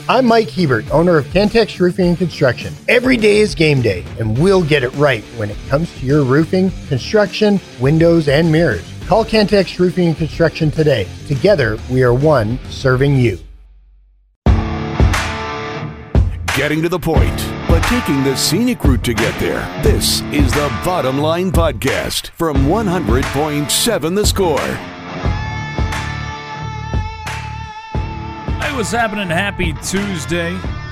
I'm Mike Hebert, owner of Cantex Roofing and Construction. Every day is game day, and we'll get it right when it comes to your roofing, construction, windows, and mirrors. Call Cantex Roofing and Construction today. Together, we are one serving you. Getting to the point, but taking the scenic route to get there. This is the Bottom Line Podcast from 100.7 The Score. Hey, what's happening? Happy Tuesday.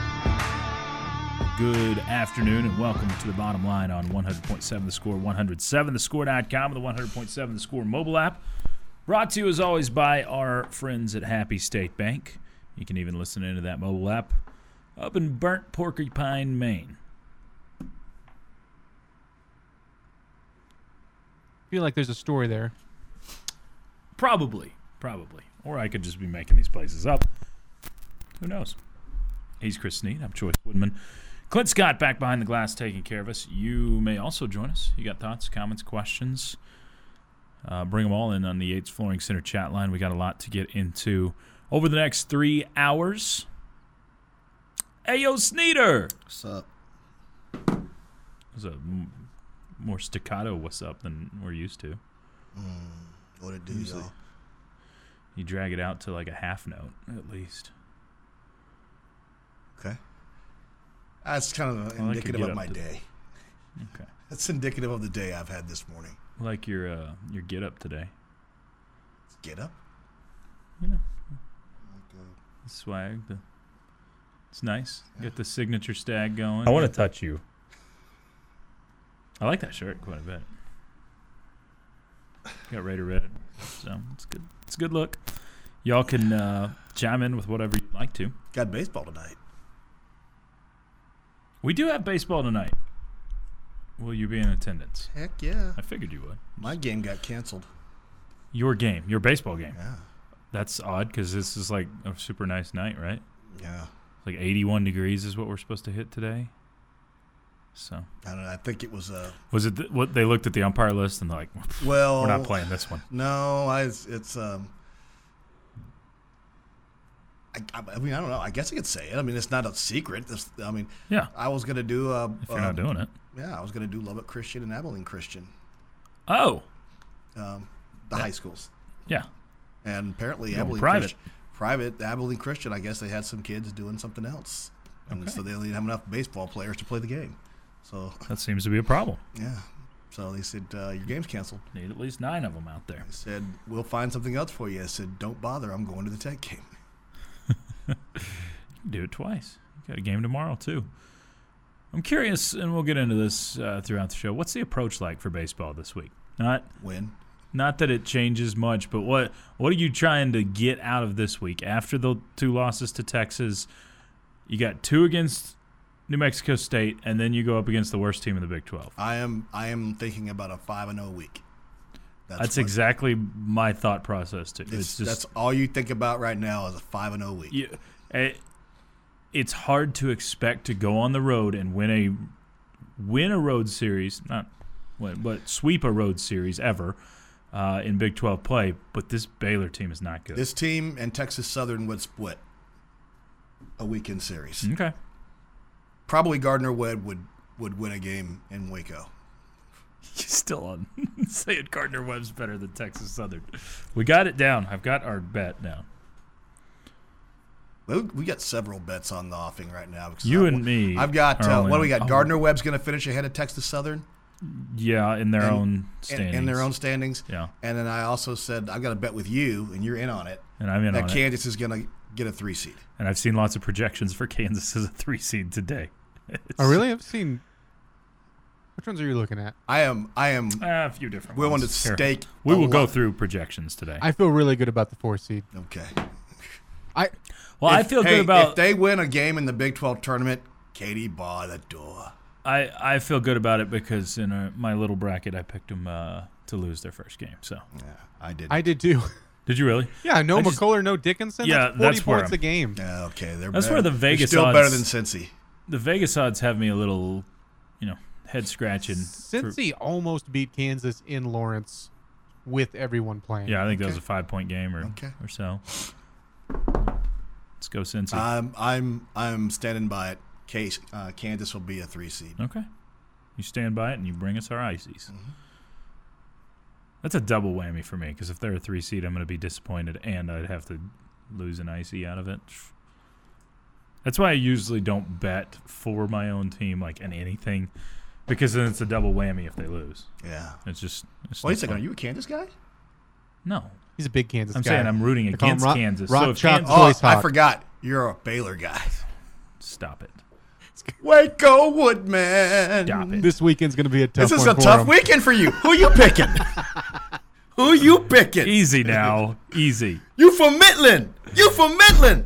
Good afternoon and welcome to the Bottom Line on 100.7 The Score, 107thescore.com, and the 100.7 The Score mobile app. Brought to you as always by our friends at Happy State Bank. You can even listen into that mobile app up in Burnt Porcupine, Maine. Feel like there's a story there. Probably. Or I could just be making these places up. Who knows? He's Chris Snead. I'm Choice Woodman. Clint Scott back behind the glass taking care of us. You may also join us. You got thoughts, comments, questions? Bring them all in on the Yates Flooring Center chat line. We got a lot to get into over the next 3 hours. Hey, yo, Sneeder! What's up? There's a more staccato what's up than we're used to. What it do, y'all? You drag it out to like a half note, at least. Okay. That's kind of indicative of my day. Okay. That's indicative of the day I've had this morning. Like your get up today. Get up? You know. The swag. It's nice. Get the signature stag going. I want to touch you. I like that shirt quite a bit. Got Raider red, so it's good. It's a good look. Y'all can chime in with whatever you'd like to. Got baseball tonight. We do have baseball tonight. Will you be in attendance? Heck yeah. I figured you would. My game got canceled. Your game, your baseball game. Yeah. That's odd because this is like a super nice night, right? Yeah. Like 81 degrees is what we're supposed to hit today. So I don't know. I think it was was it what they looked at the umpire list and they're like, well, we're not playing this one. No, it's I mean, I don't know. I guess I could say it. I mean, it's not a secret. Yeah. I was gonna do If you're not doing it. Yeah, I was gonna do Lubbock Christian and Abilene Christian. Oh. The high schools. Yeah. And apparently Going Abilene private. Abilene Christian, I guess they had some kids doing something else. And so they didn't have enough baseball players to play the game. So that seems to be a problem. Yeah. So they said, your game's canceled. Need at least 9 of them out there. They said, we'll find something else for you. I said, don't bother. I'm going to the Tech game. You can do it twice. You got a game tomorrow, too. I'm curious, and we'll get into this throughout the show. What's the approach like for baseball this week? Not that it changes much, but what are you trying to get out of this week? After the 2 losses to Texas, you got 2 against New Mexico State, and then you go up against the worst team in the Big 12. I am thinking about a 5-0 week. That's exactly my thought process, too. That's all you think about right now is a 5-0 week. It's hard to expect to go on the road and win a road series, but sweep a road series ever in Big 12 play, but this Baylor team is not good. This team and Texas Southern would split a weekend series. Okay. Probably Gardner Webb would win a game in Waco. You're still on saying Gardner Webb's better than Texas Southern. We got it down. I've got our bet down. We got several bets on the offing right now. You and me. I've got what do we got? Gardner Webb's going to finish ahead of Texas Southern. Yeah, in their own standings. In their own standings. Yeah. And then I also said I've got a bet with you, and you're in on it. And I'm in on it. That Kansas is going to get a 3 seed. And I've seen lots of projections for Kansas as a 3 seed today. Oh, really? I've seen. Which ones are you looking at? I am. A few different willing ones. to stake. We will go through projections today. I feel really good about the 4 seed. Okay. I feel good about. If they win a game in the Big 12 tournament, Katie bar the door. I feel good about it because in my little bracket, I picked them to lose their first game. So yeah, I did. I did too. Did you really? Yeah, no McCuller, no Dickinson. Yeah, that's 40 that's where points a game. Yeah, okay. That's where the Vegas still odds, better than Cincy. The Vegas odds have me a little, head scratching. Cincy almost beat Kansas in Lawrence with everyone playing. Yeah, I think that was a 5-point game or so. Let's go Cincy. I'm standing by it. Kansas will be a 3 seed. Okay. You stand by it and you bring us our ices. Mm-hmm. That's a double whammy for me because if they're a 3 seed, I'm going to be disappointed and I'd have to lose an icy out of it. That's why I usually don't bet for my own team like in anything because then it's a double whammy if they lose. Yeah. It's Wait a second. Are you a Kansas guy? No. He's a big Kansas guy. I'm saying I'm rooting against Kansas. Rock so if Chalk Kansas, Choice I Hawk. forgot. You're a Baylor guy. stop it. Waco Woodman. Stop it. This weekend's going to be a tough This is one a for tough him. weekend for you. Who you picking? Who you picking? Easy now. Easy. You from Midland. You from Midland.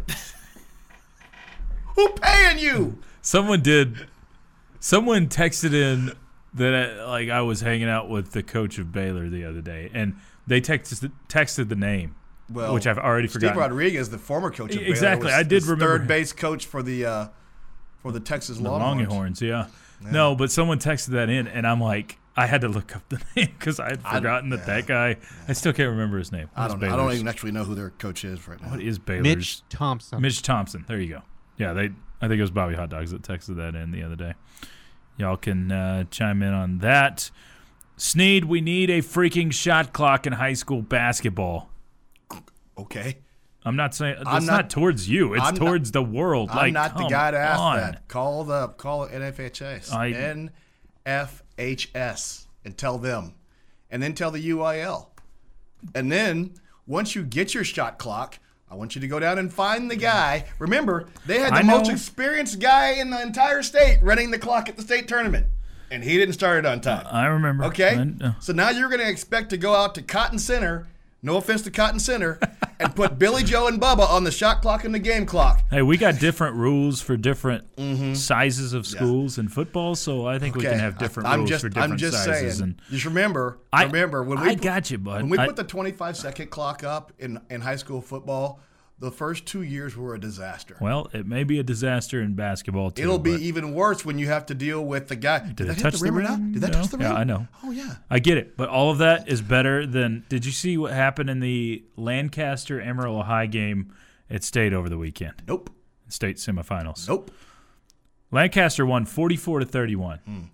Who paying you? Someone texted in that I was hanging out with the coach of Baylor the other day, and they texted the name, which I've already Steve forgotten. Rodriguez, the former coach of Baylor, Exactly. was I did the remember third base coach for the Texas Longhorns. Longhorns, yeah. No, but someone texted that in, and I'm like, I had to look up the name because I had forgotten that guy. I still can't remember his name. I don't even actually know who their coach is right now. What is Baylor's? Mitch Thompson. Mitch Thompson. There you go. Yeah, I think it was Bobby Hot Dogs that texted that in the other day. Y'all can chime in on that. Sneed, we need a freaking shot clock in high school basketball. Okay. I'm not saying it's not towards you. It's towards the world. I'm not the guy to ask on. that. Call NFHS. NFHS and tell them. And then tell the UIL. And then once you get your shot clock, I want you to go down and find the guy. Remember, they had the most experienced guy in the entire state running the clock at the state tournament. And he didn't start it on time. I remember. Okay? So now you're going to expect to go out to Cotton Center, no offense to Cotton Center, and put Billy Joe and Bubba on the shot clock and the game clock. Hey, we got different rules for different sizes of schools in football, so I think we can have different rules for different sizes. Saying, just remember when we got you, bud. When we put the 25-second clock up in high school football, the first 2 years were a disaster. Well, it may be a disaster in basketball too. It'll be even worse when you have to deal with the guy. Did that touch the rim or not? Did that touch the rim? Yeah, I know. Oh yeah, I get it, but all of that is better than. Did you see what happened in the Lancaster Amarillo High game at State over the weekend? Nope. State semifinals. Nope. Lancaster won 44-31.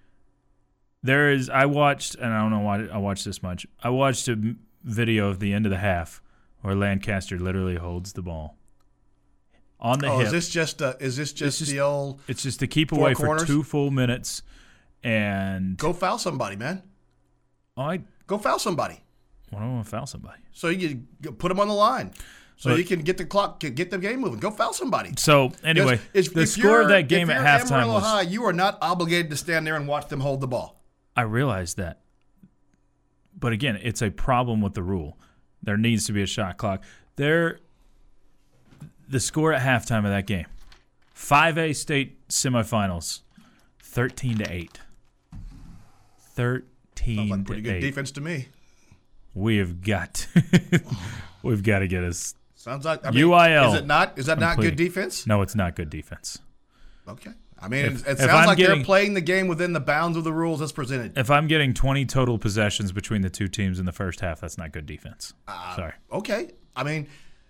I watched, and I don't know why I watched this much. I watched a video of the end of the half where Lancaster literally holds the ball on the hip. Is this just the old? It's just to keep away for 2 full minutes and go foul somebody, man. Go foul somebody. Why do I want to foul somebody? So you put them on the line. So you can get the clock, get the game moving. Go foul somebody. So anyway, the score of that game at halftime was High, you are not obligated to stand there and watch them hold the ball. I realize that. But again, it's a problem with the rule. There needs to be a shot clock. The score at halftime of that game, 5A state semifinals, 13-8. 13-8. Sounds like pretty good defense to me. We've got to get us. Sounds like UIL. Is that not good defense? No, it's not good defense. Okay. I mean, it sounds like they're playing the game within the bounds of the rules as presented. If I'm getting 20 total possessions between the two teams in the first half, that's not good defense. Sorry. Okay. I mean,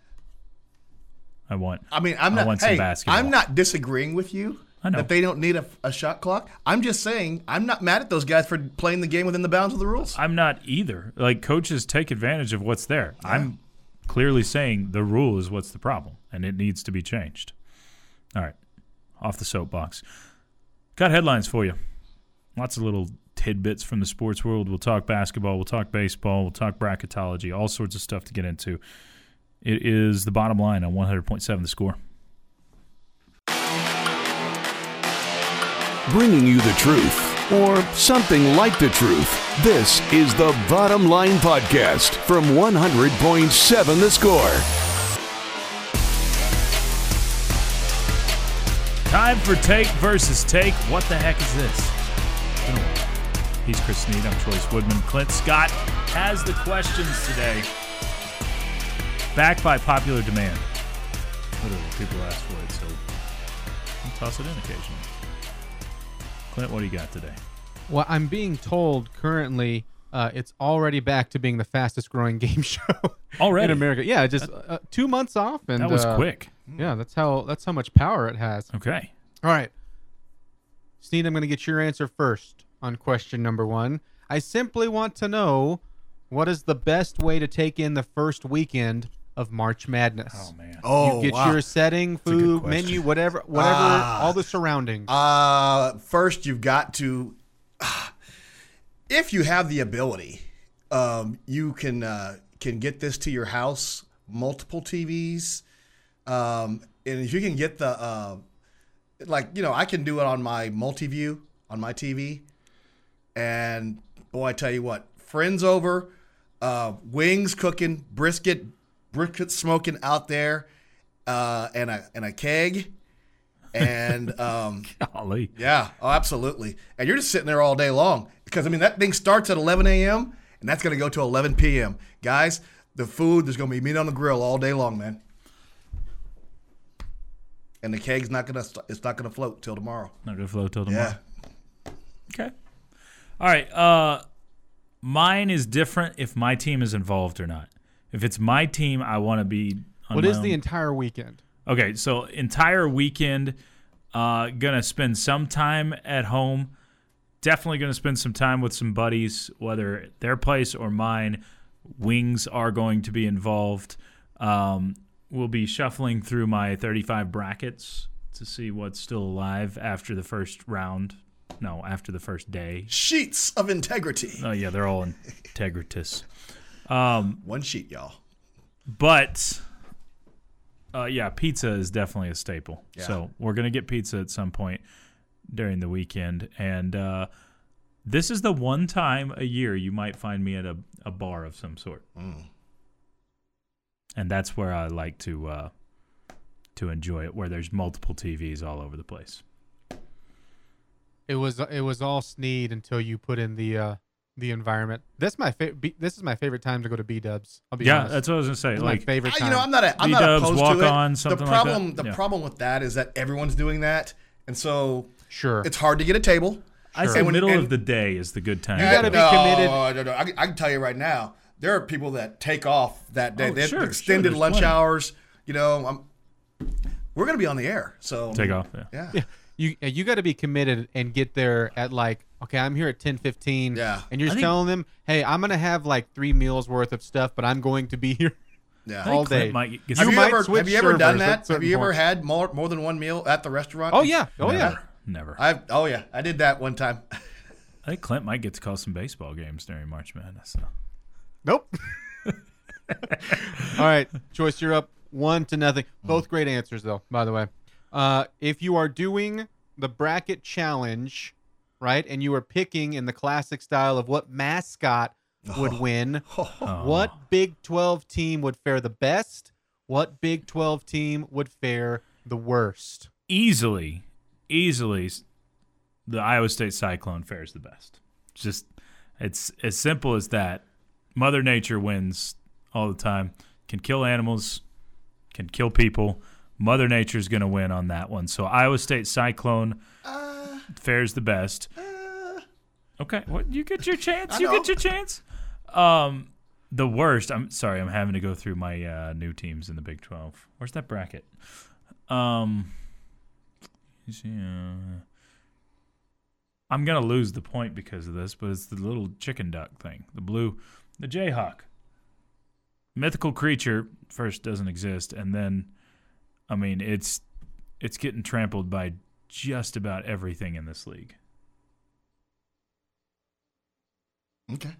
I'm not. some basketball. I'm not disagreeing with you that they don't need a shot clock. I'm just saying I'm not mad at those guys for playing the game within the bounds of the rules. I'm not either. Like, coaches take advantage of what's there. Yeah. I'm clearly saying the rule is what's the problem, and it needs to be changed. All right. Off the soapbox. Got headlines for you. Lots of little tidbits from the sports world. We'll talk basketball. We'll talk baseball. We'll talk bracketology. All sorts of stuff to get into. It is the bottom line on 100.7 The Score. Bringing you the truth, or something like the truth. This is the Bottom Line Podcast from 100.7 The Score. Time for Take versus Take. What the heck is this? He's Chris Sneed. I'm Choice Woodman. Clint Scott has the questions today. Back by popular demand. Literally, people ask for it, so I'll toss it in occasionally. Clint, what do you got today? Well, I'm being told currently it's already back to being the fastest growing game show already in America. Yeah, just 2 months off. And that was quick. Yeah, that's how much power it has. Okay. All right. Sneed, I'm going to get your answer first on question number 1. I simply want to know, what is the best way to take in the first weekend of March Madness? Oh, man. Oh, You get wow. your setting, food, menu, whatever, all the surroundings. First, you've got to, if you have the ability, you can get this to your house, multiple TVs, and if you can get the, I can do it on my multi-view on my TV, and boy, I tell you what, friends over, wings cooking, brisket smoking out there, and a keg. And Golly. yeah, oh, absolutely. And you're just sitting there all day long because, I mean, that thing starts at 11 a.m. and that's going to go to 11 p.m. Guys, the food, there's going to be meat on the grill all day long, man. And the keg's not going to float till tomorrow. Not going to flow till tomorrow. Yeah. Okay. All right. Mine is different if my team is involved or not. If it's my team, I want to be on What my is own. the entire weekend? Okay, so entire weekend, gonna spend some time at home. Definitely gonna spend some time with some buddies, whether at their place or mine. Wings are going to be involved. We'll be shuffling through my 35 brackets to see what's still alive after the first round. No, after the first day. Sheets of integrity. Oh yeah, they're all integritous. One sheet, y'all. But yeah, pizza is definitely a staple. Yeah. So we're going to get pizza at some point during the weekend. And this is the one time a year you might find me at a bar of some sort. And that's where I like to enjoy it, where there's multiple TVs all over the place. It was all Sneed until you put in the environment. This is my favorite time to go to B-dubs. I'll be honest. That's what I was going to say. It's Like, my favorite time. I'm not B-dubs, opposed walk to it. on, something like that. The Yeah. problem with that is that everyone's doing that, and so Sure. it's hard to get a table. I say And when- middle and- of the day is the good time. You gotta be committed. No. I can tell you right now, there are people that take off that day. Oh, They have sure, extended there's lunch plenty. hours. We're going to be on the air, so Take off. Yeah. You got to be committed and get there at okay, I'm here at 10:15. Yeah. And you're I just think- telling them, hey, I'm gonna have 3 meals worth of stuff, but I'm going to be here Yeah. all Clint day. might get Have some- you might ever switch done servers that? at Have certain you ever points. had more than one meal at the restaurant? Oh yeah. Oh yeah. Never. I did that one time. I think Clint might get to call some baseball games during March Madness. So. Nope. All right, Joyce, you're up 1-0. Both great answers, though, by the way. If you are doing the bracket challenge, right, and you are picking in the classic style of what mascot would win, what Big 12 team would fare the best? What Big 12 team would fare the worst? Easily, the Iowa State Cyclone fares the best. It's as simple as that. Mother Nature wins all the time. Can kill animals, can kill people. Mother Nature's going to win on that one. So Iowa State Cyclone fares the best. Okay, you get your chance. You get your chance. The worst. I'm sorry. I'm having to go through my new teams in the Big 12. Where's that bracket? I'm gonna lose the point because of this, but it's the little chicken duck thing, the Jayhawk. Mythical creature first doesn't exist, and then, I mean, it's getting trampled by just about everything in this league. Okay.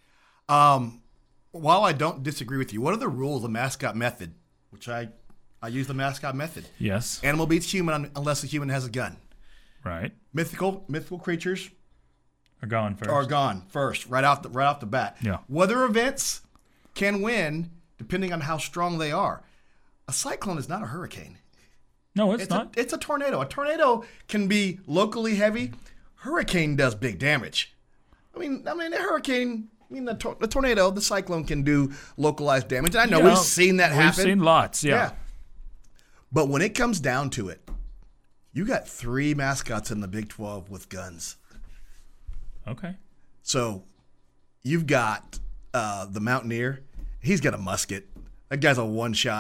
While I don't disagree with you, what are the rules of the mascot method? Which I use the mascot method. Yes. Animal beats human unless the human has a gun. Right. Mythical creatures Are gone first. are gone first, right off the bat. Yeah. Weather events can win depending on how strong they are. A cyclone is not a hurricane. No, it's not. It's a tornado. A tornado can be locally heavy. Hurricane does big damage. I mean, a hurricane. The tornado, the cyclone can do localized damage. And I know Yeah, we've seen that happen. We've seen lots. Yeah. But when it comes down to it, you got 3 mascots in the Big 12 with guns. Okay. So you've got the Mountaineer. He's got a musket. That guy's a one-shot.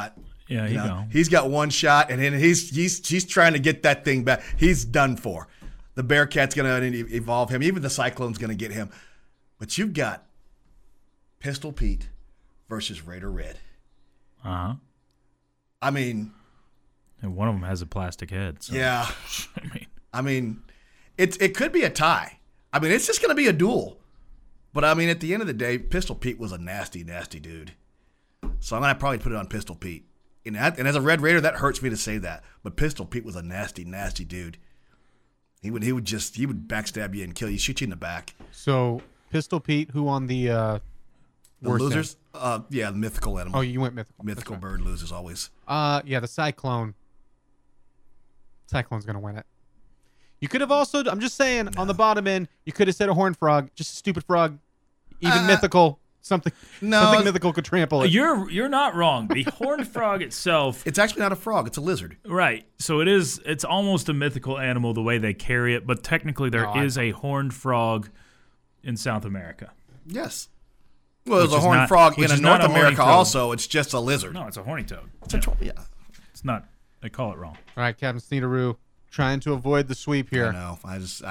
Yeah, You you know, go. he's got one shot, and then he's trying to get that thing back. He's done for. The Bearcat's going to evolve him. Even the Cyclone's going to get him. But you've got Pistol Pete versus Raider Red. Uh-huh. I mean, And one of them has a plastic head. So, yeah. I mean, It could be a tie. I mean, it's just going to be a duel. But, I mean, at the end of the day, Pistol Pete was a nasty, nasty dude. So I'm going to probably put it on Pistol Pete. And as a Red Raider, that hurts me to say that. But Pistol Pete was a nasty, nasty dude. He would backstab you and kill you, shoot you in the back. So Pistol Pete, who on the The worst losers? Yeah, the mythical animal. Oh, you went mythical. Mythical bird loses always. Yeah, the Cyclone. Cyclone's gonna win it. You could have also, I'm just saying, on the bottom end, you could have said a horned frog, just a stupid frog, even mythical, something mythical could trample it. you're not wrong. The horned frog itself, It's actually not a frog. It's a lizard. right? So it's almost a mythical animal the way they carry it, but technically there is a horned frog in South America. Yes. Well, there's Which a is horned not- frog which in is not North a horny America toad. also. It's just a lizard. No, it's a horny toad. It's a yeah. It's not. They call it wrong. All right, Captain Sneederoo, trying to avoid the sweep I here. know.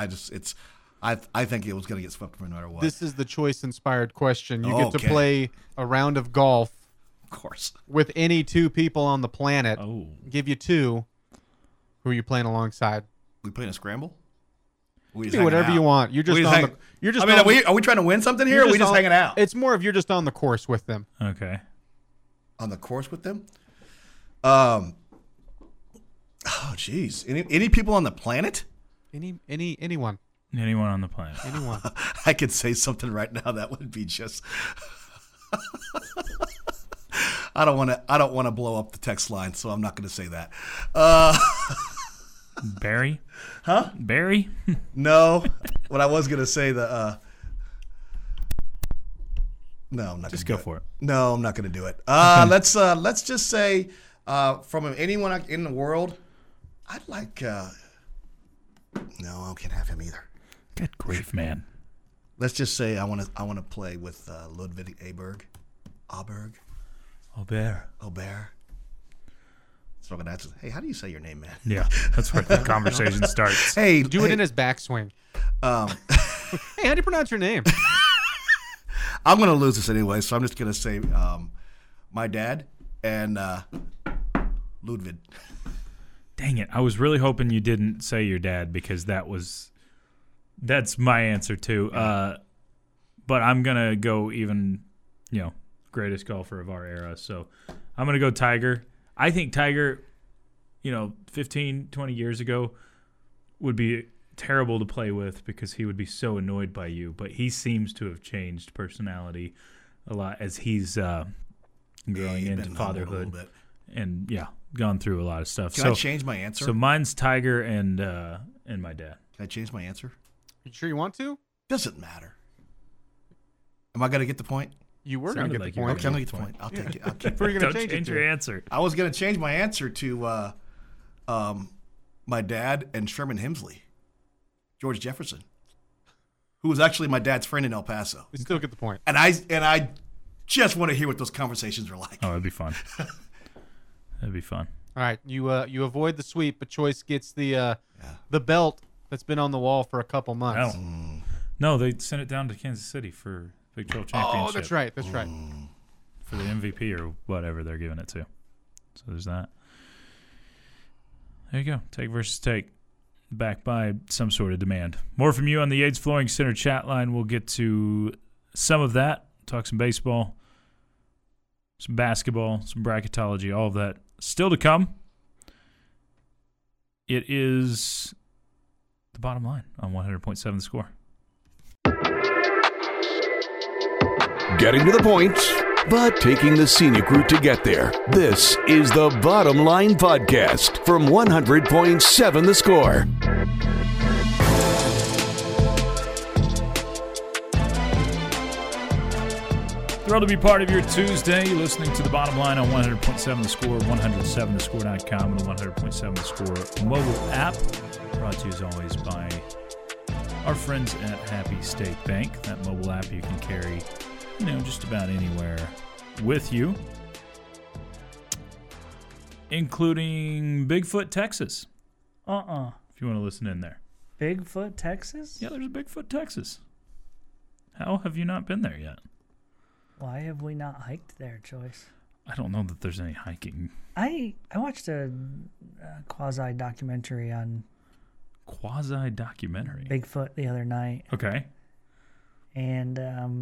I think it was going to get swept no matter what. This is the choice-inspired question. You get to Okay. play a round of golf of course. with any two people on the planet. Oh, Give you two. Who are you playing alongside? We playing a scramble? We just Do hanging whatever out? you want. You're just We on hang- the. You're just. I mean, on are we trying to win something here? you're Or are we just on- hanging out It's more of you're just on the course with them. okay. on the course with them? Oh, jeez. Any people on the planet? Anyone. Anyone on the planet? Anyone. I could say something right now that would be just. I don't want to blow up the text line, so I'm not going to say that. Barry? Huh? Barry? No. What I was going to say No, I'm not. Just gonna go do for it. No, I'm not going to do it. Let's just say from anyone in the world, I'd like. No, I can't have him either. Good grief, man. Let's just say I want to play with Ludwig Aberg. Aubert. So I'm gonna ask, hey, how do you say your name, man? Yeah, that's where the conversation starts. Hey, Do it in his backswing. Hey, how do you pronounce your name? I'm gonna lose this anyway, so I'm just gonna say my dad and Ludwig. Dang it. I was really hoping you didn't say your dad because that's my answer too. But I'm going to go even, greatest golfer of our era. So I'm going to go Tiger. I think Tiger, 15, 20 years ago would be terrible to play with because he would be so annoyed by you. But he seems to have changed personality a lot as he's growing into been humbled a fatherhood. little bit. And gone through a lot of stuff. Can I change my answer? So mine's Tiger and my dad. Can I change my answer? You sure you want to? Doesn't matter. Am I gonna get the point? You were going to Sounded get like the you were point. Okay, I'm gonna get the point. I'll take it. I'll keep Who are you going Don't to change it change to? your answer. I was gonna change my answer to my dad and Sherman Hemsley, George Jefferson, who was actually my dad's friend in El Paso. We still get the point. And I just want to hear what those conversations were like. Oh, that'd be fun. That'd be fun. All right, you avoid the sweep, but Choice gets the belt that's been on the wall for a couple months. No, they sent it down to Kansas City for Big 12 championship. Oh, that's right. That's right. For the MVP or whatever they're giving it to. So there's that. There you go. Take versus take. Backed by some sort of demand. More from you on the Yates Flooring Center chat line. We'll get to some of that. Talk some baseball, some basketball, some bracketology, all of that still to come. It is the bottom line on 100.7 The Score. Getting to the point, but taking the scenic route to get there. This is the Bottom Line Podcast from 100.7 The Score. Thrilled to be part of your Tuesday. You're listening to The Bottom Line on 100.7 The Score, 107thescore.com, and the 100.7 The Score mobile app. Brought to you as always by our friends at Happy State Bank. That mobile app you can carry, just about anywhere with you. including Bigfoot, Texas. If you want to listen in there. Bigfoot, Texas? Yeah, there's a Bigfoot, Texas. How have you not been there yet? Why have we not hiked there, Joyce? I don't know that there's any hiking. I watched a quasi documentary on Quasi-documentary? Bigfoot the other night. Okay. And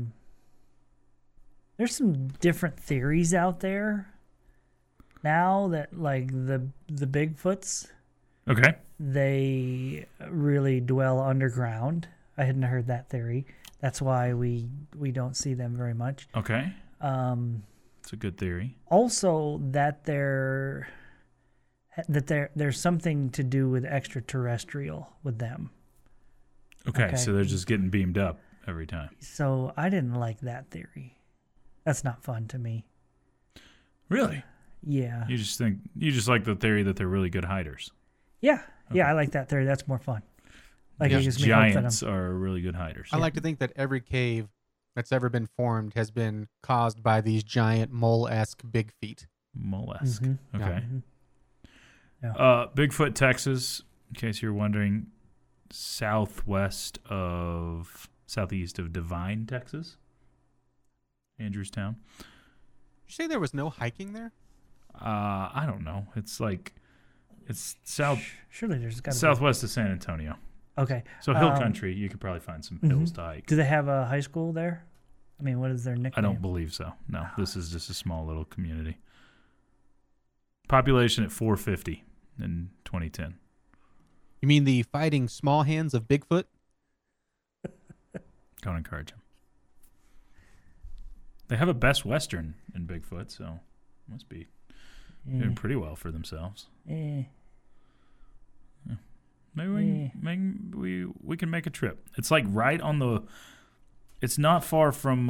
there's some different theories out there now that, like, the Bigfoots, Okay. they really dwell underground. I hadn't heard that theory. That's why we don't see them very much. Okay. It's a good theory. Also, that there's something to do with extraterrestrial with them. Okay, so they're just getting beamed up every time. So I didn't like that theory. That's not fun to me. Really? Yeah. You just like the theory that they're really good hiders. Yeah. Yeah, I like that theory. That's more fun. Like, Yeah, it gives me hope for them. giants are really good hiders. I like to think that every cave that's ever been formed has been caused by these giant mole-esque big feet. Mollusk. Mhm. Okay. Yeah. Bigfoot, Texas, in case you're wondering, southeast of Devine, Texas. Andrewstown. Did you say there was no hiking there? I don't know. It's south Surely there's got to southwest of San Antonio. be. Okay. So hill country, you could probably find some hills to hike. Do they have a high school there? I mean, what is their nickname? I don't believe so. No, this is just a small little community. Population at 450 in 2010. You mean the fighting small hands of Bigfoot? Don't encourage them. They have a Best Western in Bigfoot, so must be doing pretty well for themselves. Maybe we can make a trip. It's like right on the. It's not far from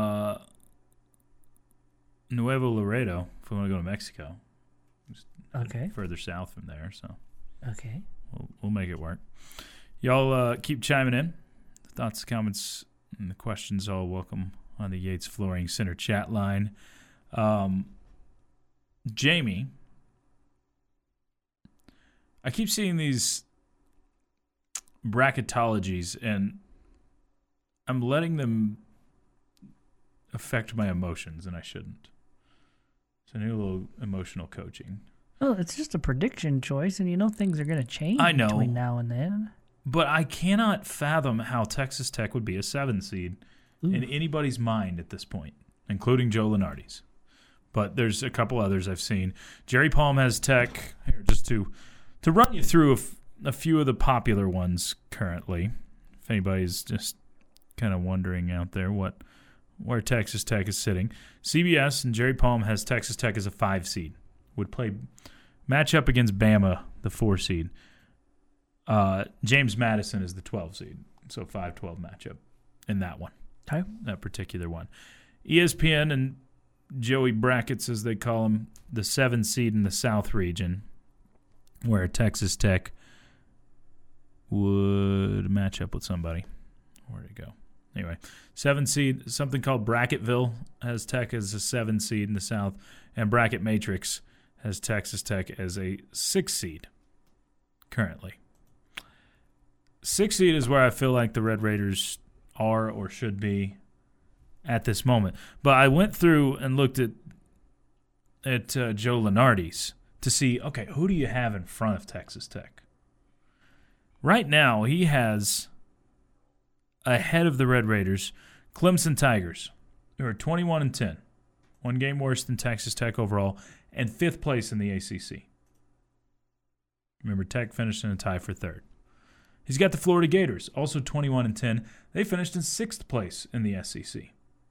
Nuevo Laredo. If we want to go to Mexico, just Okay. further south from there. So Okay. we'll make it work. Y'all keep chiming in. Thoughts, comments, and the questions all welcome on the Yates Flooring Center chat line. Jamie, I keep seeing these bracketologies, and I'm letting them affect my emotions, and I shouldn't. So I need a little emotional coaching. Well, it's just a prediction choice, and things are going to change I know. between now and then. But I cannot fathom how Texas Tech would be a 7 seed in anybody's mind at this point, including Joe Lunardi's. But there's a couple others I've seen. Jerry Palm has Tech. Here, just to run you through a few of the popular ones currently, if anybody's just kind of wondering out there where Texas Tech is sitting. CBS and Jerry Palm has Texas Tech as a 5 seed. Would match up against Bama, the 4 seed. James Madison is the 12 seed, so 5-12 matchup in that one. Okay. That particular one. ESPN and Joey Brackets, as they call him, the 7 seed in the South region, where Texas Tech would match up with somebody. Where'd it go? Anyway, 7 seed, something called Bracketville has Tech as a 7 seed in the South, and Bracket Matrix has Texas Tech as a 6 seed currently. 6 seed is where I feel like the Red Raiders are or should be at this moment. But I went through and looked at Joe Lunardi's to see, okay, who do you have in front of Texas Tech? Right now, he has ahead of the Red Raiders Clemson Tigers, who are 21-10, 1 game worse than Texas Tech overall, and 5th place in the ACC. Remember, Tech finished in a tie for 3rd. He's got the Florida Gators, also 21-10. They finished in 6th place in the SEC.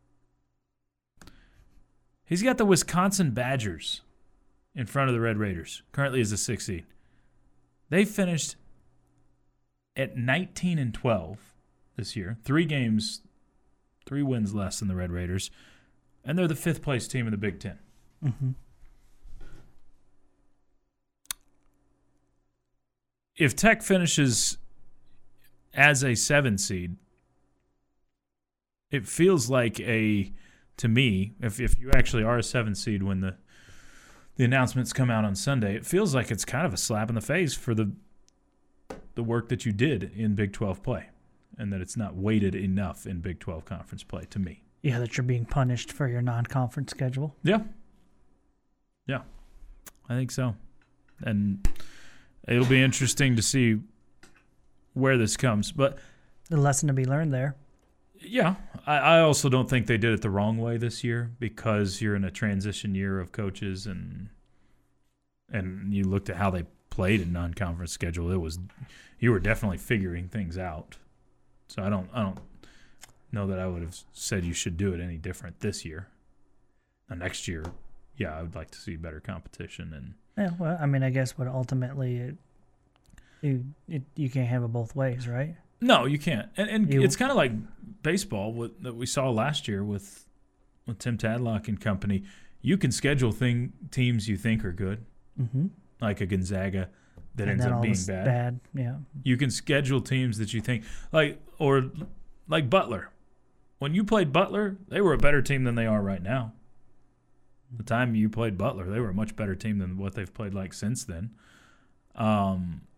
He's got the Wisconsin Badgers in front of the Red Raiders, currently as a 6 seed. They finished at 19-12 this year. 3 games, 3 wins less than the Red Raiders. And they're the 5th place team in the Big Ten. Mm-hmm. If Tech finishes as a 7 seed, it feels like to me, if you actually are a 7 seed when the announcements come out on Sunday, it feels like it's kind of a slap in the face for the work that you did in Big 12 play, and that it's not weighted enough in Big 12 conference play to me. Yeah, that you're being punished for your non-conference schedule. Yeah. Yeah, I think so. And it'll be interesting to see where this comes. But The lesson to be learned there. yeah, I also don't think they did it the wrong way this year, because you're in a transition year of coaches, and you looked at how they played in non-conference schedule. You were definitely figuring things out. So I don't know that I would have said you should do it any different this year. And next year, yeah, I would like to see better competition. And Yeah, well, I mean, I guess what ultimately you can't have it both ways, right? no, you can't. And it's kind of like baseball that we saw last year with Tim Tadlock and company. You can schedule teams you think are good, Mm-hmm. like a Gonzaga that ends then up all being this bad. Yeah. You can schedule teams that you think like Butler. When you played Butler, they were a better team than they are right now. The time you played Butler, they were a much better team than what they've played like since then. I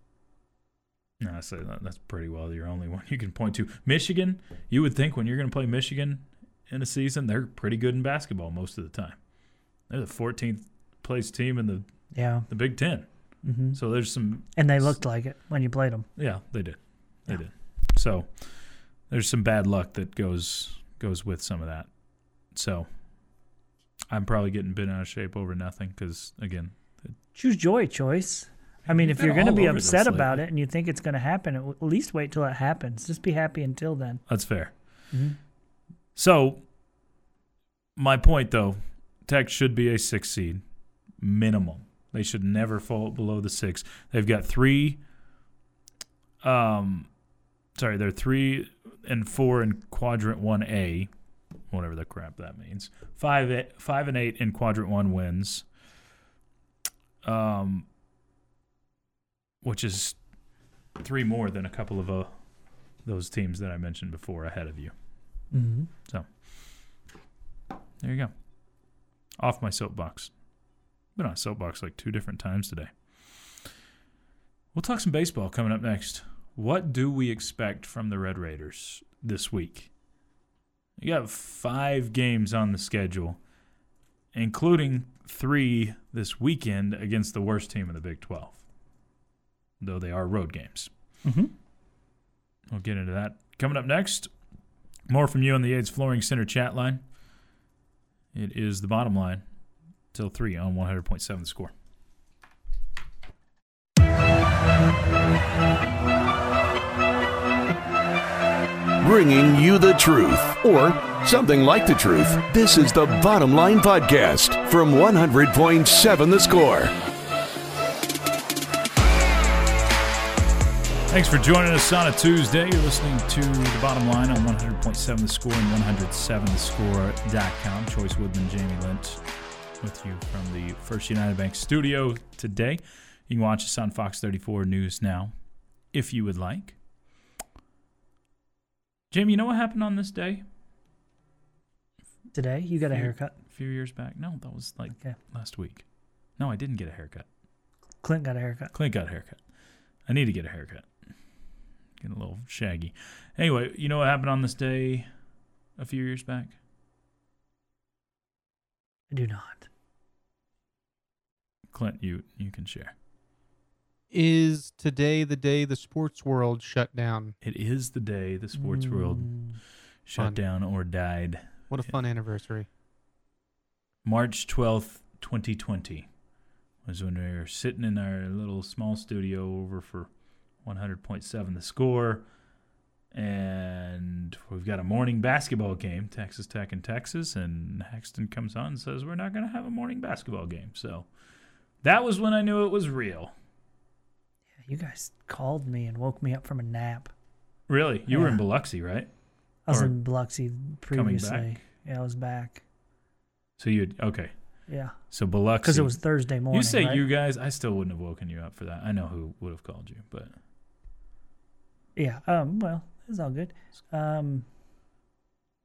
say that's pretty well the only one you can point to. Michigan, you would think when you're going to play Michigan in a season, they're pretty good in basketball most of the time. They're the 14th place team in the Big Ten. Mm-hmm. So there's some, And they looked like it when you played them. yeah, they did. They Yeah. did. So there's some bad luck that goes with some of that. So I'm probably getting bent out of shape over nothing because, again, Choose joy, Choice. I mean, You've if you're been going to all be over upset this about lately. it and you think it's going to happen, at least wait till it happens. Just be happy until then. that's fair. Mm-hmm. So my point, though, Tech should be a 6 seed minimum. They should never fall below the 6. They've got they're 3 and 4 in quadrant 1A, whatever the crap that means. 5 and 8 in quadrant 1 wins, which is 3 more than a couple of those teams that I mentioned before ahead of you. Mm-hmm. So there you go. Off my soapbox. Been on a soapbox like 2 different times today. We'll talk some baseball coming up next. What do we expect from the Red Raiders this week? You got 5 games on the schedule, including 3 this weekend against the worst team in the Big 12, though they are road games. Mm-hmm. We'll get into that. Coming up next, more from you on the AIDS Flooring Center chat line. It is the bottom line till 3 on 100.7 The Score. Bringing you the truth, or something like the truth. This is the Bottom Line Podcast from 100.7 The Score. Thanks for joining us on a Tuesday. You're listening to The Bottom Line on 100.7 The Score and 107thescore.com. Choice Woodman, Jamie Lynch with you from the First United Bank studio today. You can watch us on Fox 34 News Now if you would like. Jamie, you know what happened on this day? Today, you got a haircut. A few years back. No, that was like Okay. last week. No, I didn't get a haircut. Clint got a haircut. Clint got a haircut. I need to get a haircut. Getting a little shaggy. Anyway, you know what happened on this day a few years back? I do not. Clint, you can share. Is today the day the sports world shut down? It is the day the sports world shut Fun. down or died. What a fun anniversary. March 12th, 2020 was when we were sitting in our little small studio over for 100.7 The Score. And we've got a morning basketball game, Texas Tech and Texas. And Hexton comes on and says, we're not going to have a morning basketball game. So that was when I knew it was real. You guys called me and woke me up from a nap. Really? You were in Yeah. Biloxi, right? I was Or in Biloxi previously. back? Yeah, I was back. So okay. Yeah, So Biloxi. because it was Thursday morning. You say right? you guys, I still wouldn't have woken you up for that. I know who would have called you, but Yeah. Well, it's all good.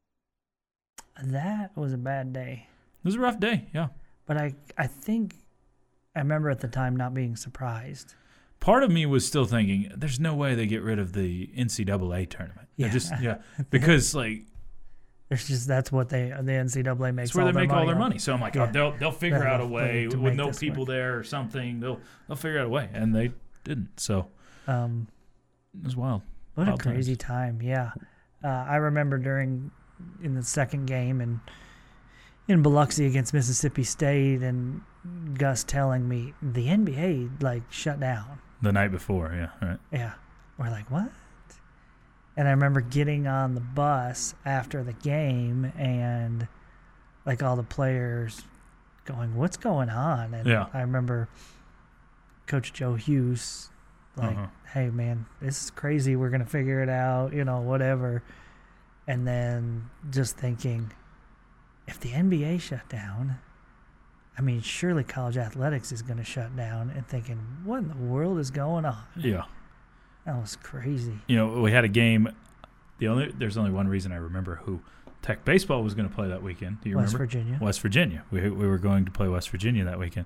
That was a bad day, it was a rough day. Yeah. but I think I remember at the time not being surprised. Part of me was still thinking, there's no way they get rid of the NCAA tournament. Yeah. Because like There's just that's what the NCAA makes. it's where they make all their on. money. So I'm like, Yeah. they'll figure out a They'll way to with make no this people work. there or something. They'll figure out a way, and they didn't. So it was wild. What a Wild crazy times. time, yeah. I remember in the second game in Biloxi against Mississippi State, and Gus telling me the NBA like shut down. The night before, yeah, right. Yeah, we're like, what? And I remember getting on the bus after the game, and like all the players going, "What's going on?" And Yeah. I remember Coach Joe Hughes like, Uh-huh. "Hey man, this is crazy. We're gonna figure it out, whatever." And then just thinking, if the NBA shut down, I mean, surely college athletics is gonna shut down. And thinking, what in the world is going on? Yeah. That was crazy. We had a game. There's only one reason I remember who Tech baseball was going to play that weekend. Do you West remember? Virginia. West Virginia. We were going to play West Virginia that weekend.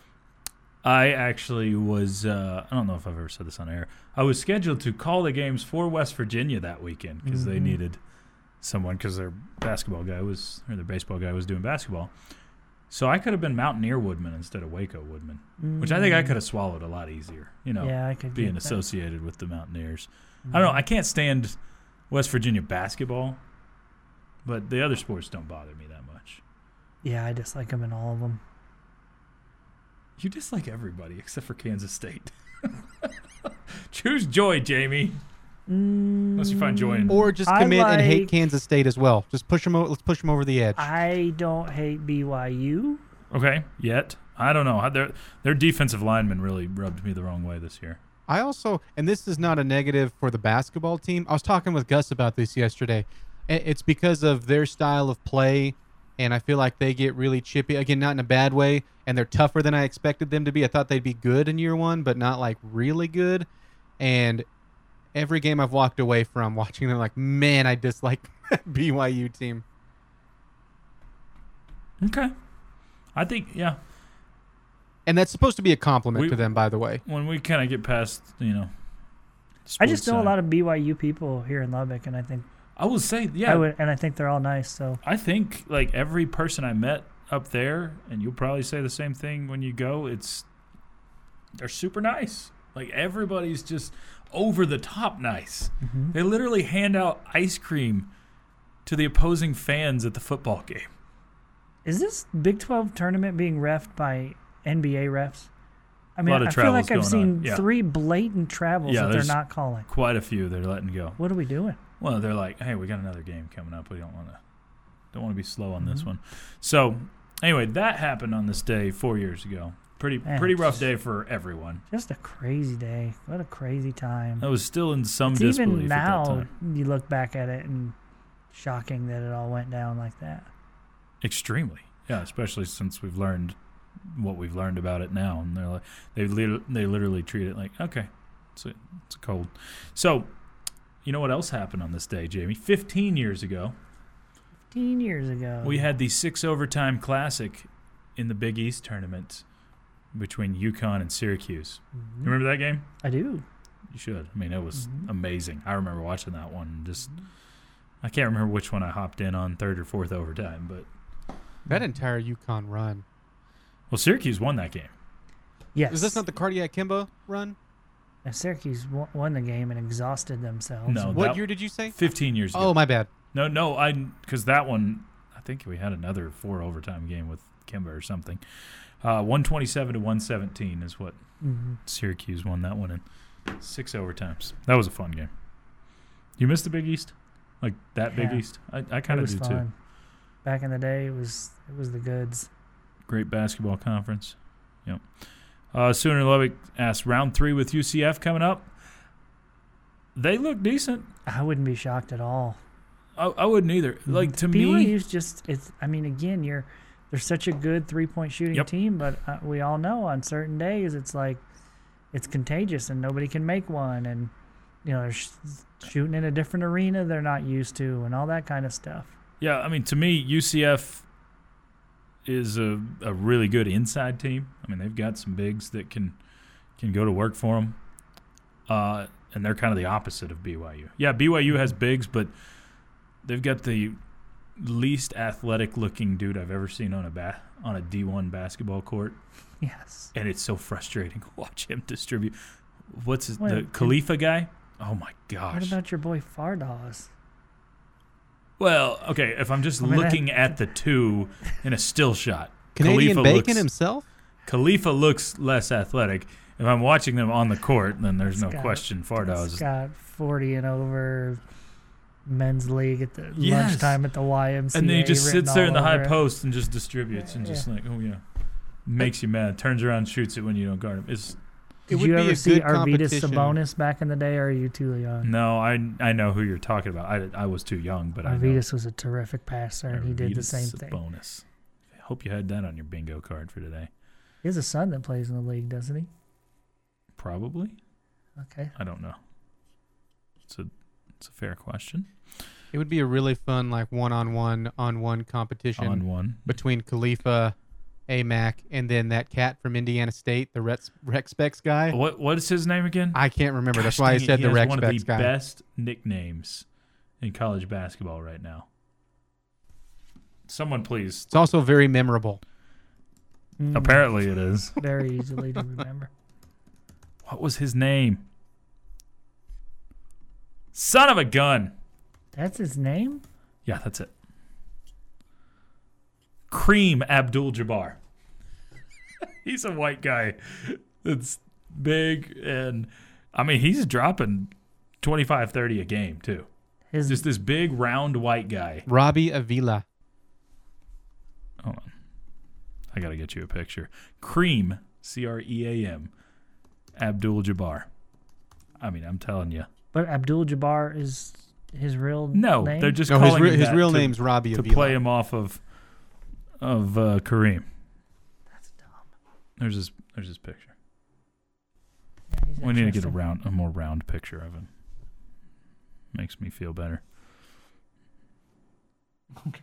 I actually was. I don't know if I've ever said this on air. I was scheduled to call the games for West Virginia that weekend because they needed someone because their baseball guy was doing basketball. So I could have been Mountaineer Woodman instead of Waco Woodman, which I think I could have swallowed a lot easier. Yeah, I could being get that. associated with the Mountaineers. I don't know. I can't stand West Virginia basketball, but the other sports don't bother me that much. Yeah, I dislike them in all of them. You dislike everybody except for Kansas State. Choose joy, Jamie. Unless you find joy in Or just I commit and hate like- Kansas State as well. Just push them. Let's push them over the edge. I don't hate BYU. Okay, yet. I don't know. Their defensive linemen really rubbed me the wrong way this year. I also, and this is not a negative for the basketball team. I was talking with Gus about this yesterday. It's because of their style of play, and I feel like they get really chippy. Again, not in a bad way, and they're tougher than I expected them to be. I thought they'd be good in year one, but not like really good. And every game I've walked away from watching them, like, man, I dislike that BYU team. Okay. I think, yeah. And that's supposed to be a compliment We- to them, by the way. When we kind of get past, I just sports know a side. lot of BYU people here in Lubbock, and I think I will say, yeah. I think they're all nice. So I think like every person I met up there, and you'll probably say the same thing when you go, they're super nice. Like everybody's just over the top nice. They literally hand out ice cream to the opposing fans at the football game. is this Big 12 tournament being reffed by NBA refs? I mean, lot of I feel like travels I've going seen on. Yeah. 3 blatant travels Yeah, that they're there's- not calling. Quite a few they're letting go. What are we doing? Well, they're like, hey, we got another game coming up. We don't want to be slow on this one. So anyway, that happened on this day 4 years ago. Pretty rough day for everyone. Just a crazy day. What a crazy time. I was still in some It's disbelief even at that now, time. you look back at it and shocking that it all went down like that. Extremely, yeah. Especially since we've learned what we've learned about it now, and they're like, they literally treat it like, okay, it's a cold. So, you know what else happened on this day, Jamie? 15 years ago, 15 years ago. we had the 6 overtime classic in the Big East tournament between UConn and Syracuse. You remember that game? I do. You should. I mean, it was amazing. I remember watching that one. And just, I can't remember which one I hopped in on, third or fourth overtime, but That entire UConn run. well, Syracuse won that game. Yes. Is this not the Cardiac Kimba run? And Syracuse won the game and exhausted themselves. No, What that- year did you say? 15 years ago. Oh, my bad. No, because that one, I think we had another 4 overtime game with Kimba or something. 127 to 117 is what Syracuse won that one in 6 overtimes. That was a fun game. You missed the Big East, like that Big Yeah. East. I It kind of was do too. fun. Back in the day, it was the goods. Great basketball conference. Yep. Sooner Lubbock asked round 3 with UCF coming up. They look decent. I wouldn't be shocked at all. I wouldn't either. Like to me, BYU's just I mean, again, they're such a good 3-point shooting Yep. team, but we all know on certain days it's like it's contagious and nobody can make one, and they're shooting in a different arena they're not used to, and all that kind of stuff. yeah. I mean, to me, UCF is a really good inside team. I mean, they've got some bigs that can go to work for them. And they're kind of the opposite of BYU. Yeah, BYU has bigs, but they've got the least athletic-looking dude I've ever seen on a D1 basketball court. Yes. And it's so frustrating to watch him distribute. What's the Khalifa guy? Oh, my gosh. What about your boy Fardaws? Well, okay, if I'm just looking at the two in a still shot. Canadian Bacon himself? Khalifa looks less athletic. If I'm watching them on the court, then there's no question Fardaws is got 40 and over men's league at the lunchtime at the YMCA. And then he just sits there in the high post and just distributes and just like, oh, yeah. Makes you mad. Turns around, shoots it when you don't guard him. Did you ever see Arvydas Sabonis back in the day, or are you too young? No, I know who you're talking about. I was too young, but Arvydas was a terrific passer, and he did the same thing. Sabonis. I hope you had that on your bingo card for today. He has a son that plays in the league, doesn't he? Probably. Okay. I don't know. It's a fair question. It would be a really fun one-on-one competition between Khalifa, AMAC, and then that cat from Indiana State, the Rex Specs guy. What is his name again? I can't remember. That's why I said the Rex Specs guy. One of the best nicknames in college basketball right now. Someone please. It's also very memorable. Apparently it is. Very easily to remember. What was his name? Son of a gun. That's his name? Yeah, that's it. Kareem Abdul-Jabbar. He's a white guy that's big, and I mean, he's dropping 25, 30 a game, too. Just this big, round, white guy. Robbie Avila. Hold on. I got to get you a picture. Kareem, C-R-E-A-M, Abdul-Jabbar. I mean, I'm telling you. But Abdul-Jabbar is his real name? No, they're just calling his real name's Robbie Avila. To play him off of Kareem. That's dumb. There's his picture. Yeah, we need to get a more round picture of him. Makes me feel better. Okay.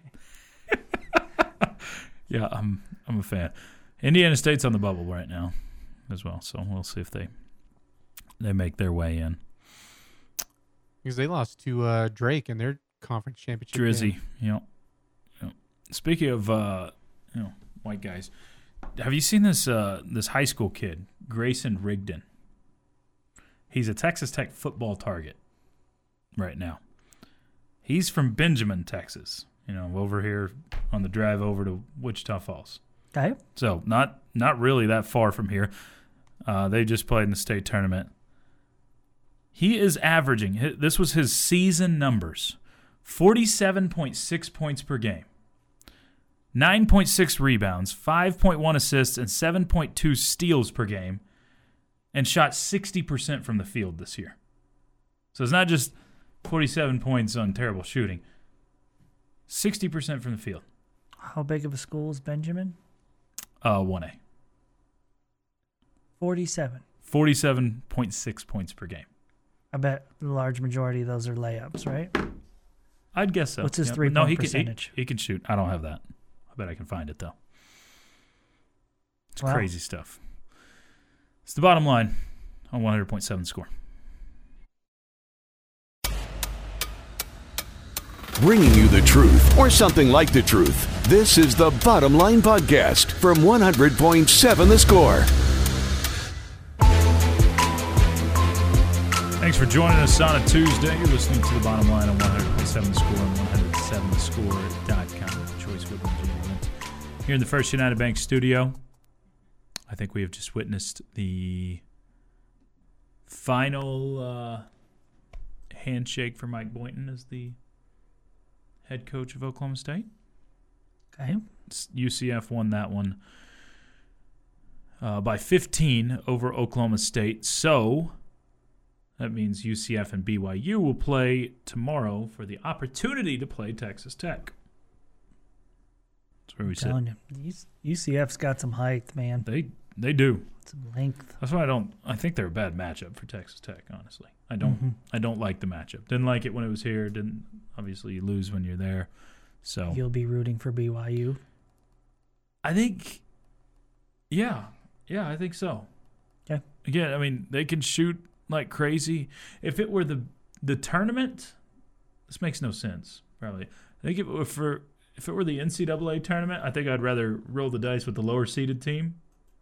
Yeah, I'm a fan. Indiana State's on the bubble right now as well, so we'll see if they make their way in. Because they lost to Drake in their conference championship Drizzy, game. Yep. Speaking of white guys, have you seen this high school kid, Grayson Rigdon? He's a Texas Tech football target right now. He's from Benjamin, Texas. Over here on the drive over to Wichita Falls. Okay. So not really that far from here. They just played in the state tournament. He is averaging, this was his season numbers, 47.6 points per game, 9.6 rebounds, 5.1 assists, and 7.2 steals per game, and shot 60% from the field this year. So it's not just 47 points on terrible shooting. 60% from the field. How big of a school is Benjamin? 1A. 47. 47.6 points per game. I bet the large majority of those are layups, right? I'd guess so. What's his three-point percentage? He can shoot. I don't have that. I bet I can find it, though. It's crazy stuff. It's the bottom line on 100.7 Score. Bringing you the truth, or something like the truth. This is the Bottom Line Podcast from 100.7 The Score. Thanks for joining us on a Tuesday. You're listening to The Bottom Line on 100.7 The Score and 107thescore.com. Choice Woodman, Jimmy Wentz. Here in the First United Bank studio, I think we have just witnessed the final handshake for Mike Boynton as the head coach of Oklahoma State. Okay. UCF won that one by 15 over Oklahoma State. So that means UCF and BYU will play tomorrow for the opportunity to play Texas Tech. That's where we sit. I'm telling you, UCF's got some height, man. They do. Some length. That's why I think they're a bad matchup for Texas Tech, honestly. I don't like the matchup. Didn't like it when it was here. Obviously you lose when you're there. So you'll be rooting for BYU. I think, yeah, I think so. Okay. Again, I mean, they can shoot like crazy. If it were the tournament, this makes no sense. Probably, I think if it were the NCAA tournament, I think I'd rather roll the dice with the lower seeded team.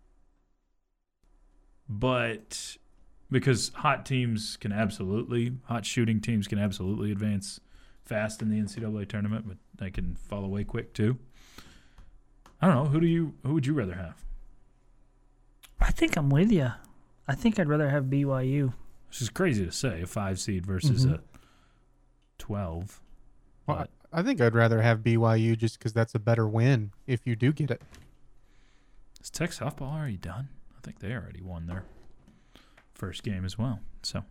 But because hot shooting teams can absolutely advance fast in the NCAA tournament, but they can fall away quick too. I don't know. Who would you rather have? I think I'm with you. I think I'd rather have BYU. Which is crazy to say, a 5 seed versus a 12. Well, I think I'd rather have BYU just because that's a better win if you do get it. Is Tech softball already done? I think they already won their first game as well. So,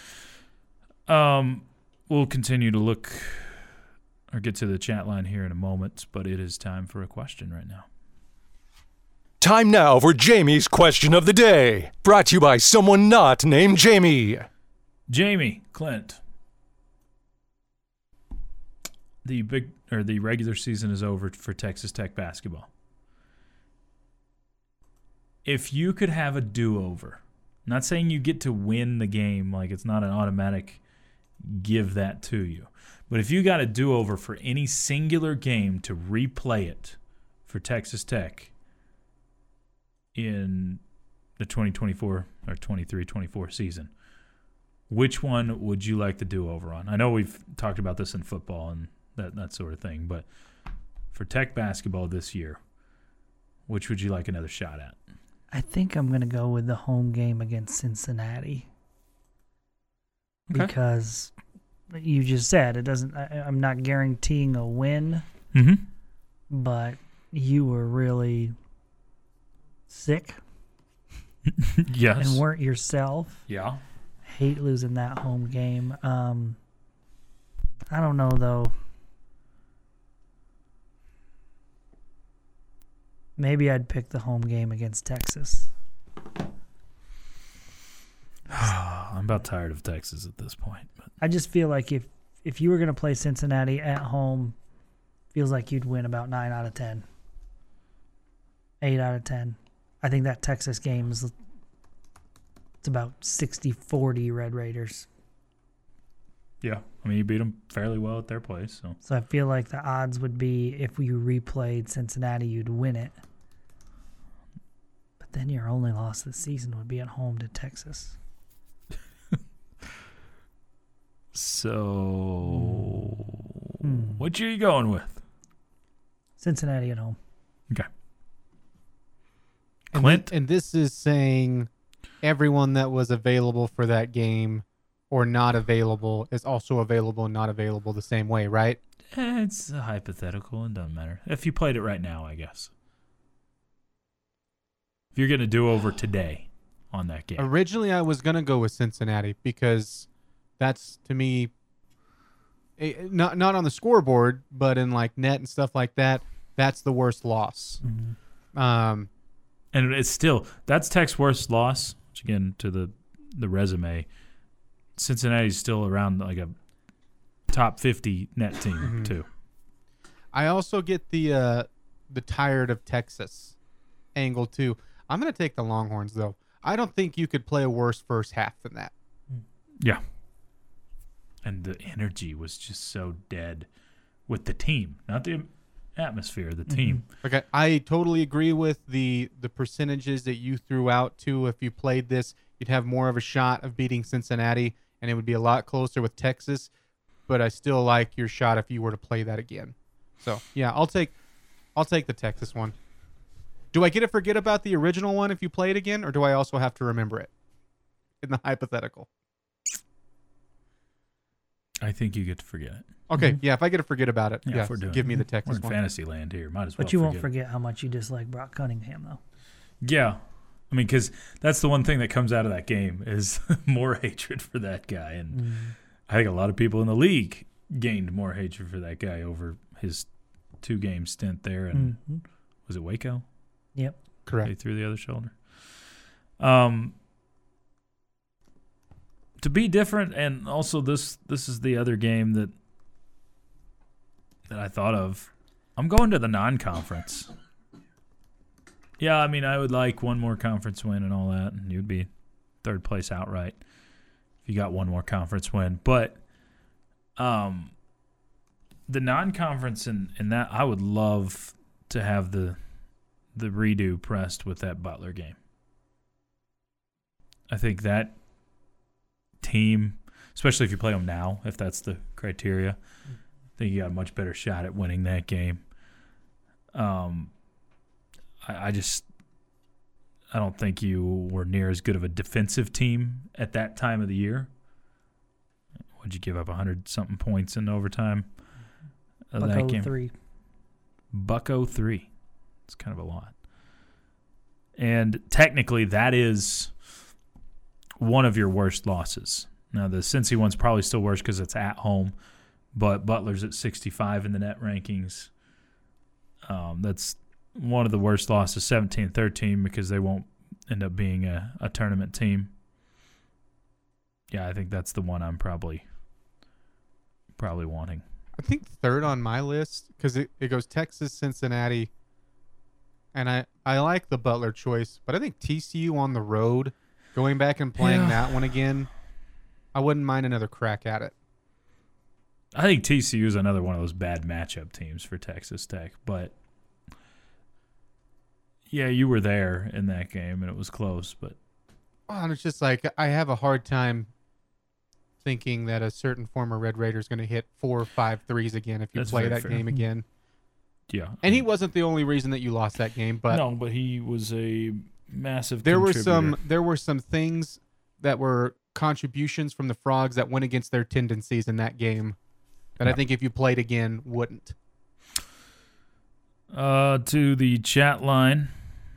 we'll continue to look or get to the chat line here in a moment, but it is time for a question right now. Time now for Jamie's question of the day, brought to you by someone not named Jamie. Jamie, Clint. The regular season is over for Texas Tech basketball. If you could have a do-over, I'm not saying you get to win the game, like it's not an automatic give that to you. But if you got a do-over for any singular game to replay it for Texas Tech in the 2024 or 23-24 season, which one would you like the do-over on? I know we've talked about this in football and that sort of thing, but for Tech basketball this year, which would you like another shot at? I think I'm going to go with the home game against Cincinnati. Okay. Because you just said it doesn't. I'm not guaranteeing a win, but you were really sick Yes. and weren't yourself. Yeah. Hate losing that home game. I don't know though. Maybe I'd pick the home game against Texas. I'm about tired of Texas at this point. But I just feel like if you were going to play Cincinnati at home, feels like you'd win about 9 out of 10. 8 out of 10. I think that Texas game it's about 60-40 Red Raiders. yeah, I mean, you beat them fairly well at their place. So I feel like the odds would be if you replayed Cincinnati, you'd win it. But then your only loss this season would be at home to Texas. So, what are you going with? Cincinnati at home. Okay. And Clint? And this is saying everyone that was available for that game or not available is also available and not available the same way, right? It's a hypothetical and doesn't matter. If you played it right now, I guess. If you're going to do over today on that game. Originally, I was going to go with Cincinnati because that's, to me, not on the scoreboard, but in like net and stuff like that, that's the worst loss. And it's still, that's Tech's worst loss, which again, to the resume, Cincinnati's still around like a top 50 net team too. I also get the tired of Texas angle too. I'm going to take the Longhorns though. I don't think you could play a worse first half than that. Yeah. And the energy was just so dead with the team, not the atmosphere, the team. Okay, I totally agree with the percentages that you threw out too. If you played this, you'd have more of a shot of beating Cincinnati, and it would be a lot closer with Texas. But I still like your shot if you were to play that again. So yeah, I'll take the Texas one. Do I get to forget about the original one if you play it again, or do I also have to remember it in the hypothetical? I think you get to forget it. Okay, yeah, if I get to forget about it, Yeah, if we're doing give me the We're Texas in one. fantasy land here. Might as well. But you won't forget. forget how much you dislike Brock Cunningham, though. Yeah. I mean, because that's the one thing that comes out of that game is more hatred for that guy. And I think a lot of people in the league gained more hatred for that guy over his 2-game stint there. And was it Waco? Yep. He Correct. threw the other shoulder. To be different, and also this is the other game that I thought of. I'm going to the non-conference. Yeah, I mean, I would like one more conference win and all that, and you'd be third place outright if you got one more conference win. But the non-conference in that, I would love to have the redo pressed with that Butler game. I think that team, especially if you play them now, if that's the criteria, I think you got a much better shot at winning that game. I don't think you were near as good of a defensive team at that time of the year. Would you give up 100-something points in overtime of that game? Bucko 3. It's kind of a lot. And technically, that is one of your worst losses. Now, the Cincy one's probably still worse because it's at home, but Butler's at 65 in the net rankings. That's one of the worst losses, 17-13, because they won't end up being a tournament team. Yeah, I think that's the one I'm probably wanting. I think third on my list, because it goes Texas, Cincinnati, and I like the Butler choice, but I think TCU on the road, going back and playing that one again, I wouldn't mind another crack at it. I think TCU is another one of those bad matchup teams for Texas Tech, but yeah, you were there in that game, and it was close. But and it's just like I have a hard time thinking that a certain former Red Raider is going to hit 4 or 5 threes again if you That's play very that fair. game again. Yeah, And he wasn't the only reason that you lost that game, but no, but he was a massive. there contributor. were some things that were contributions from the Frogs that went against their tendencies in that game that I think if you played again wouldn't. To the chat line,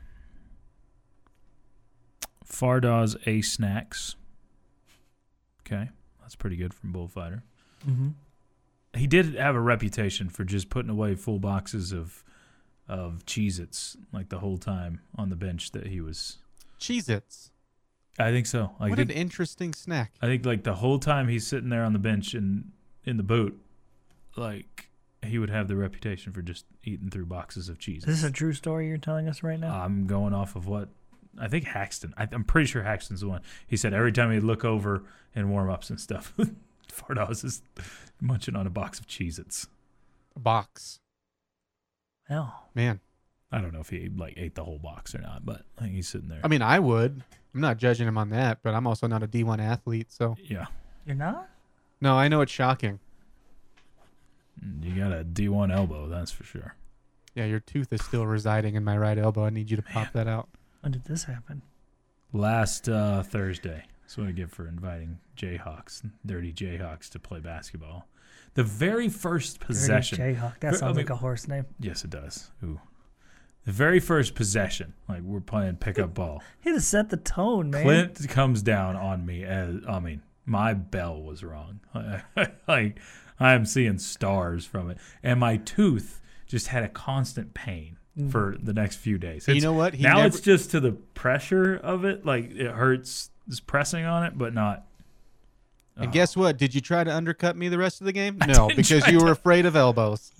Fardaw's A Snacks. Okay, that's pretty good from Bullfighter. Mm-hmm. He did have a reputation for just putting away full boxes of Cheez-Its like the whole time on the bench that he was. Cheez-Its. I think so. What an interesting snack. I think like the whole time he's sitting there on the bench and in the boot, like he would have the reputation for just eating through boxes of Cheez-Its. Is this a true story you're telling us right now? I'm going off of what I think Haxton. I'm pretty sure Haxton's the one. He said every time he'd look over in warm-ups and stuff, Fardaws is munching on a box of Cheez-Its. A box. Hell. Man. I don't know if he ate the whole box or not, but I think he's sitting there. I mean, I would. I'm not judging him on that, but I'm also not a D1 athlete, so. Yeah. You're not? No, I know it's shocking. You got a D1 elbow, that's for sure. Yeah, your tooth is still residing in my right elbow. I need you to pop that out. When did this happen? Last Thursday. That's what I get for inviting Jayhawks, dirty Jayhawks, to play basketball. The very first possession. Dirty Jayhawk. That sounds like a horse name. Yes, it does. Ooh. The very first possession, like we're playing pickup ball. He just set the tone, man. Clint comes down on me my bell was wrong. Like I am seeing stars from it, and my tooth just had a constant pain for the next few days. You know what? It's just to the pressure of it. Like it hurts just pressing on it, but not. And guess what? Did you try to undercut me the rest of the game? No, because you were afraid of elbows.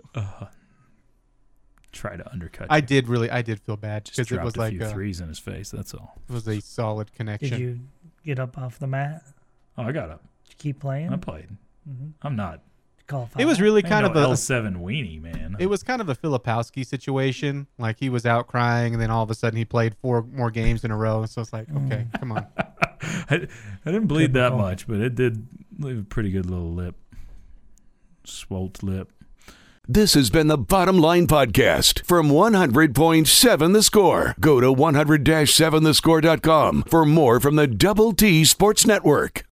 Try to undercut. I did feel bad just because it was dropped like a few threes in his face. That's all. It was a solid connection. Did you get up off the mat? Oh, I got up. Did you keep playing? I played. Mm-hmm. I'm not. Call it was really kind of a L7 weenie, man. It was kind of a Filipowski situation. Like he was out crying, and then all of a sudden he played 4 more games in a row. So it's like, okay, come on. I didn't bleed that Typical. much, but it did leave a pretty good little lip. Swolled lip. This has been the Bottom Line Podcast from 100.7 The Score. Go to 100-7thescore.com for more from the Double T Sports Network.